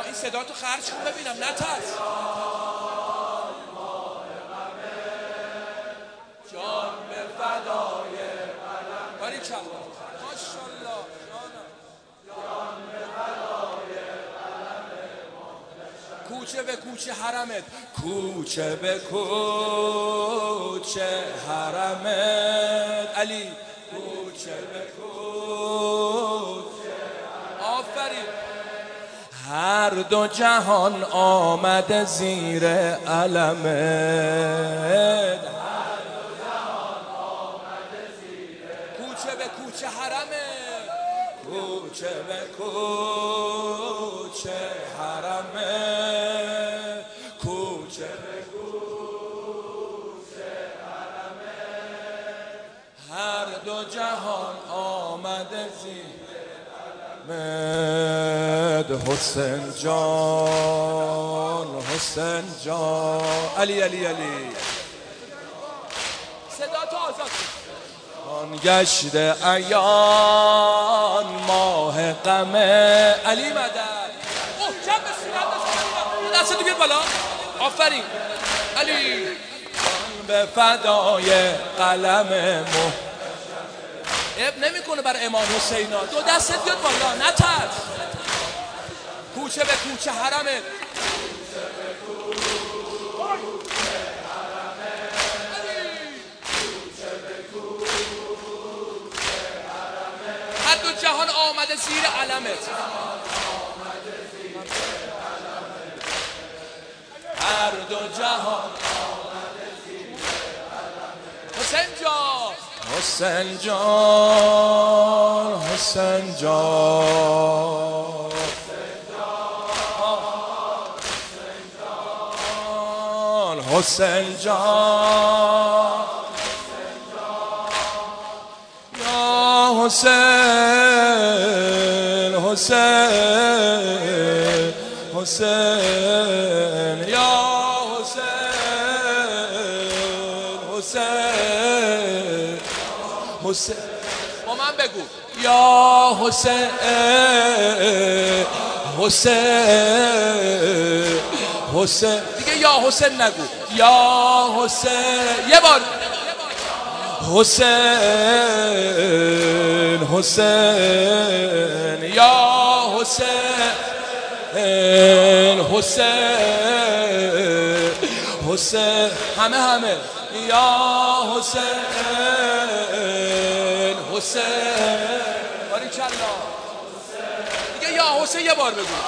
این صدا تو خرج کن ببینم نترس. جان به فدای قلمت. باریکلا ماشاءالله. جان به فدای قلمت. کوچه به کوچه حرمت، کوچه به کوچه حرمت. علی کوچه به کوچه. آفرین. هر دو جهان آمده زیر علمت. کوچه به کوچه حرمت، کوچه به کوچه حرمت، کوچه به کوچه حرمت. هر دو جهان آمده زیر علمت. حسین جان، حسین جان. علی علی علی. صدا تو آزاد گشت ایان ماه غمه. علی مدد. اوه جمع بسیرت دست تو بیار بالا. آفرین علی. به فدای قلم مو. اب نمی کنه برای امام حسینا. دو دستت بیاد بالا نترس. کوچه به کوچه حرمت. هر دو جهان آمده زیر علمت. هر دو جهان آمده زیر علمت. حسین جان، حسین جان، حسین جان، حسین جان. حسین حسین حسین یا حسین حسین حسین. با من بگو یا حسین حسین حسین. دیگه یا حسین نگو، یا حسین. یه بار حسین حسین یا حسین حسین حسین. همه یا حسین حسین. باریکلا. دیگه یا حسین یه بار بگو.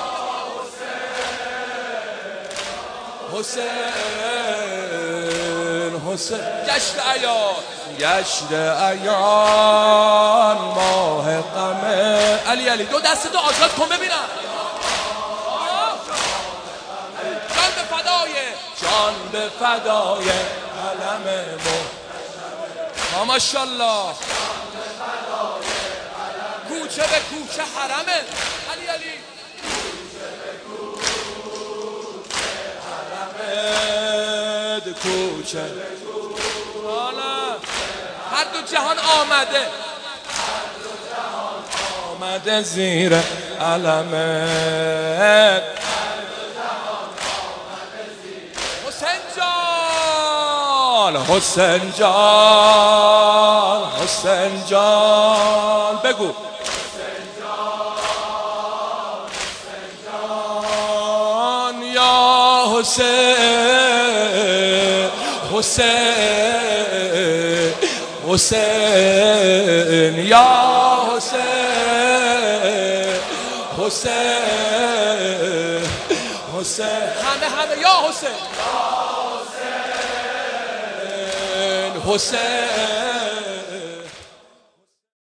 حسین حسین. گشت ایان، گشت ایان ماه غمه. علی علی. دو دستتو آزاد کن ببینم. جان به فدای، جان به فدای علم مو. ماشاءالله. کوچه به کوچه حرمه. علی علی. کوچه هر دو جهان آمده، آمده زیر علمت. حسین جان، حسین جان، حسین جان. بگو حسین جان یا حسین حسین حسین یا حسین حسین حسین. همه یا حسین حسین